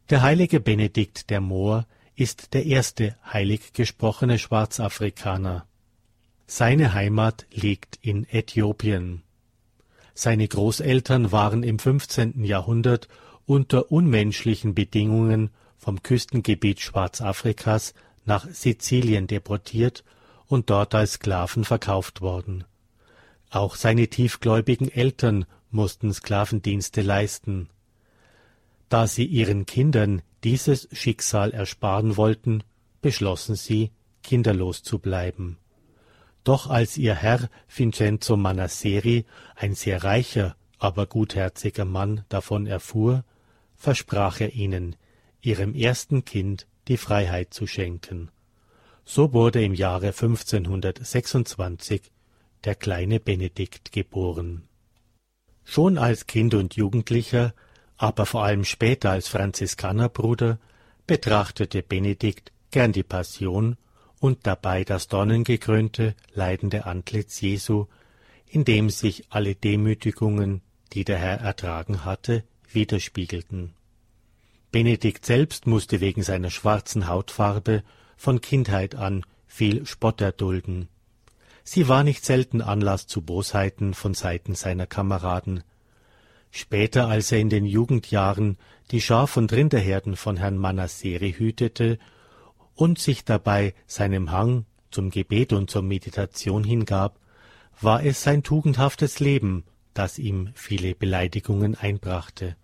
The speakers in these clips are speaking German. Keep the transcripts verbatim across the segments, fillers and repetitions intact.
Der heilige Benedikt der Moor ist der erste heilig gesprochene Schwarzafrikaner. Seine Heimat liegt in Äthiopien. Seine Großeltern waren im fünfzehnten Jahrhundert unter unmenschlichen Bedingungen vom Küstengebiet Schwarzafrikas nach Sizilien deportiert und dort als Sklaven verkauft worden. Auch seine tiefgläubigen Eltern mussten Sklavendienste leisten. Da sie ihren Kindern dieses Schicksal ersparen wollten, beschlossen sie, kinderlos zu bleiben. Doch als ihr Herr Vincenzo Manasseri, ein sehr reicher, aber gutherziger Mann, davon erfuhr, versprach er ihnen, ihrem ersten Kind die Freiheit zu schenken. So wurde im Jahre fünfzehnhundertsechsundzwanzig der kleine Benedikt geboren. Schon als Kind und Jugendlicher, aber vor allem später als Franziskanerbruder, betrachtete Benedikt gern die Passion und dabei das dornengekrönte, leidende Antlitz Jesu, in dem sich alle Demütigungen, die der Herr ertragen hatte, widerspiegelten. Benedikt selbst musste wegen seiner schwarzen Hautfarbe von Kindheit an viel Spott erdulden. Sie war nicht selten Anlass zu Bosheiten von Seiten seiner Kameraden. Später, als er in den Jugendjahren die Schaf- und Rinderherden von Herrn Manasseri hütete und sich dabei seinem Hang zum Gebet und zur Meditation hingab, war es sein tugendhaftes Leben, das ihm viele Beleidigungen einbrachte.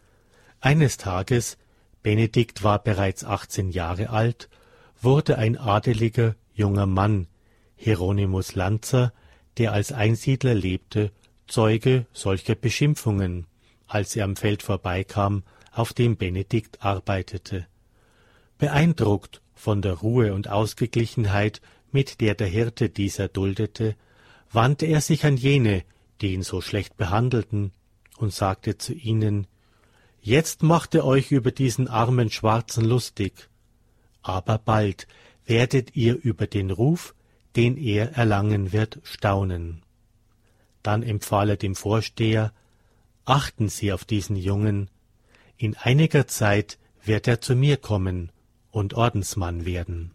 Eines Tages, Benedikt war bereits achtzehn Jahre alt, wurde ein adeliger junger Mann, Hieronymus Lanzer, der als Einsiedler lebte, Zeuge solcher Beschimpfungen, als er am Feld vorbeikam, auf dem Benedikt arbeitete. Beeindruckt von der Ruhe und Ausgeglichenheit, mit der der Hirte dieser duldete, wandte er sich an jene, die ihn so schlecht behandelten, und sagte zu ihnen: »Jetzt macht ihr euch über diesen armen Schwarzen lustig, aber bald werdet ihr über den Ruf, den er erlangen wird, staunen.« Dann empfahl er dem Vorsteher: »Achten Sie auf diesen Jungen. In einiger Zeit wird er zu mir kommen und Ordensmann werden.«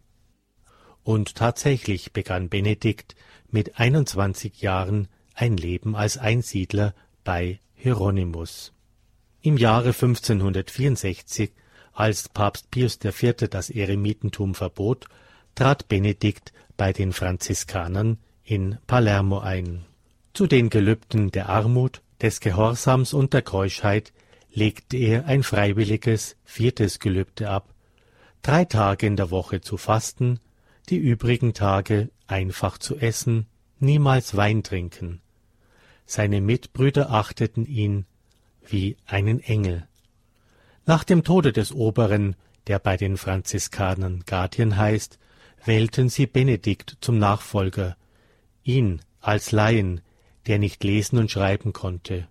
Und tatsächlich begann Benedikt mit einundzwanzig Jahren ein Leben als Einsiedler bei Hieronymus. Im Jahre fünfzehnhundertvierundsechzig, als Papst Pius der Vierte das Eremitentum verbot, trat Benedikt bei den Franziskanern in Palermo ein. Zu den Gelübden der Armut, des Gehorsams und der Keuschheit legte er ein freiwilliges viertes Gelübde ab, drei Tage in der Woche zu fasten, die übrigen Tage einfach zu essen, niemals Wein trinken. Seine Mitbrüder achteten ihn wie einen Engel. Nach dem Tode des Oberen, der bei den Franziskanern Guardian heißt, wählten sie Benedikt zum Nachfolger, ihn als Laien, der nicht lesen und schreiben konnte.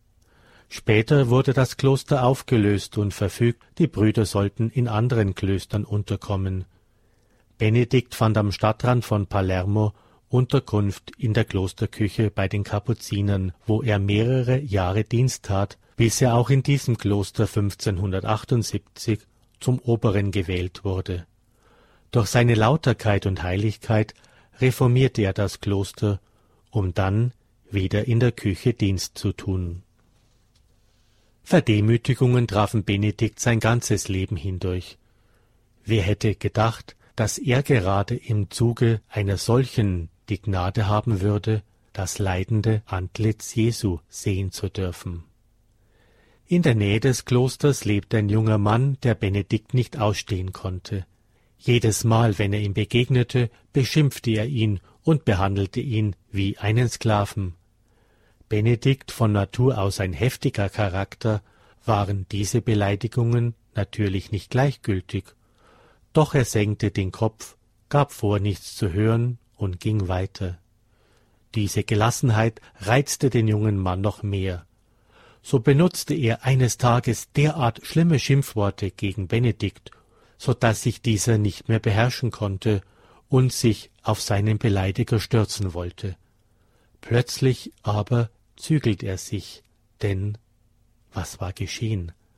Später wurde das Kloster aufgelöst und verfügt, die Brüder sollten in anderen Klöstern unterkommen. Benedikt fand am Stadtrand von Palermo Unterkunft in der Klosterküche bei den Kapuzinern, wo er mehrere Jahre Dienst tat, bis er auch in diesem Kloster fünfzehnhundertachtundsiebzig zum Oberen gewählt wurde. Durch seine Lauterkeit und Heiligkeit reformierte er das Kloster, um dann wieder in der Küche Dienst zu tun. Verdemütigungen trafen Benedikt sein ganzes Leben hindurch. Wer hätte gedacht, dass er gerade im Zuge einer solchen die Gnade haben würde, das leidende Antlitz Jesu sehen zu dürfen. In der Nähe des Klosters lebte ein junger Mann, der Benedikt nicht ausstehen konnte. Jedes Mal, wenn er ihm begegnete, beschimpfte er ihn und behandelte ihn wie einen Sklaven. Benedikt, von Natur aus ein heftiger Charakter, waren diese Beleidigungen natürlich nicht gleichgültig, doch er senkte den Kopf, gab vor, nichts zu hören und ging weiter. Diese Gelassenheit reizte den jungen Mann noch mehr. So benutzte er eines Tages derart schlimme Schimpfworte gegen Benedikt, so daß sich dieser nicht mehr beherrschen konnte und sich auf seinen Beleidiger stürzen wollte. Plötzlich aber zügelt er sich, denn was war geschehen?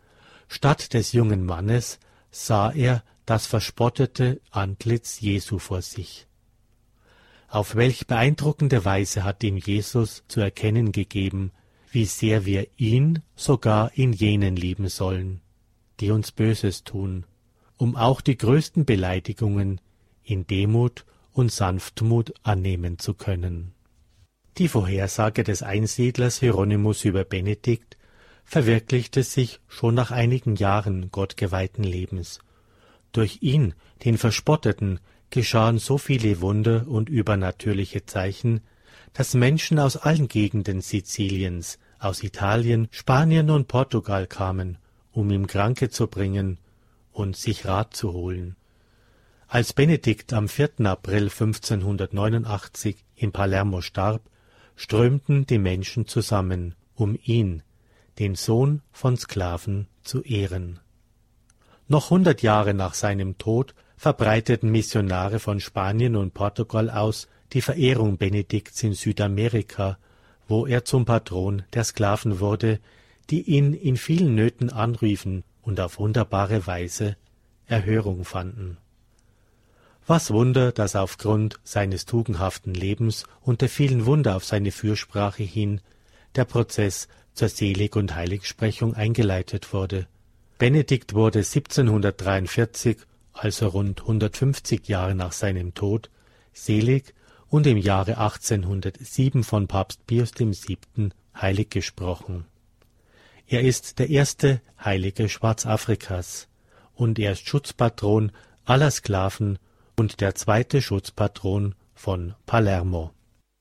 Statt des jungen Mannes sah er das verspottete Antlitz Jesu vor sich. Auf welch beeindruckende Weise hat ihm Jesus zu erkennen gegeben, wie sehr wir ihn sogar in jenen lieben sollen, die uns Böses tun, um auch die größten Beleidigungen in Demut und Sanftmut annehmen zu können. Die Vorhersage des Einsiedlers Hieronymus über Benedikt verwirklichte sich schon nach einigen Jahren gottgeweihten Lebens. Durch ihn, den Verspotteten, geschahen so viele Wunder und übernatürliche Zeichen, dass Menschen aus allen Gegenden Siziliens, aus Italien, Spanien und Portugal kamen, um ihm Kranke zu bringen und sich Rat zu holen. Als Benedikt am vierten April fünfzehnhundertneunundachtzig in Palermo starb, strömten die Menschen zusammen, um ihn, den Sohn von Sklaven, zu ehren. Noch hundert Jahre nach seinem Tod verbreiteten Missionare von Spanien und Portugal aus die Verehrung Benedikts in Südamerika, wo er zum Patron der Sklaven wurde, die ihn in vielen Nöten anriefen und auf wunderbare Weise Erhörung fanden. Was Wunder, dass aufgrund seines tugendhaften Lebens und der vielen Wunder auf seine Fürsprache hin der Prozess zur Selig- und Heiligsprechung eingeleitet wurde. Benedikt wurde siebzehnhundertdreiundvierzig, also rund hundertfünfzig Jahre nach seinem Tod, selig und im Jahre achtzehnhundertsieben von Papst Pius der Siebte heilig gesprochen. Er ist der erste Heilige Schwarzafrikas und er ist Schutzpatron aller Sklaven und der zweite Schutzpatron von Palermo.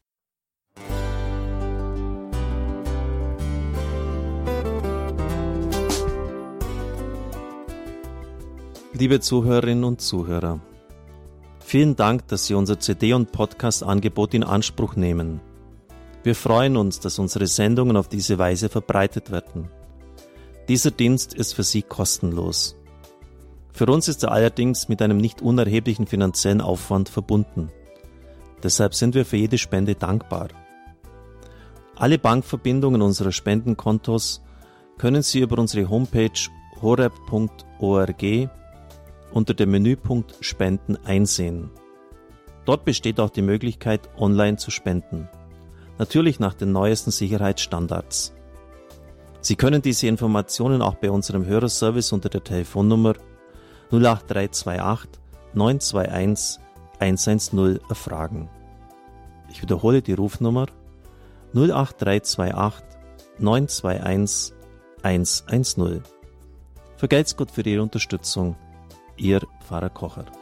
Liebe Zuhörerinnen und Zuhörer, vielen Dank, dass Sie unser C D- und Podcast-Angebot in Anspruch nehmen. Wir freuen uns, dass unsere Sendungen auf diese Weise verbreitet werden. Dieser Dienst ist für Sie kostenlos. Für uns ist er allerdings mit einem nicht unerheblichen finanziellen Aufwand verbunden. Deshalb sind wir für jede Spende dankbar. Alle Bankverbindungen unserer Spendenkontos können Sie über unsere Homepage horeb punkt org unter dem Menüpunkt Spenden einsehen. Dort besteht auch die Möglichkeit, online zu spenden. Natürlich nach den neuesten Sicherheitsstandards. Sie können diese Informationen auch bei unserem Hörerservice unter der Telefonnummer null acht drei zwei acht neun zwei eins eins eins null erfragen. Ich wiederhole die Rufnummer null acht drei zwei acht neun zwei eins eins eins null. Vergelt's Gott für Ihre Unterstützung. Ihr Pfarrer Kocher.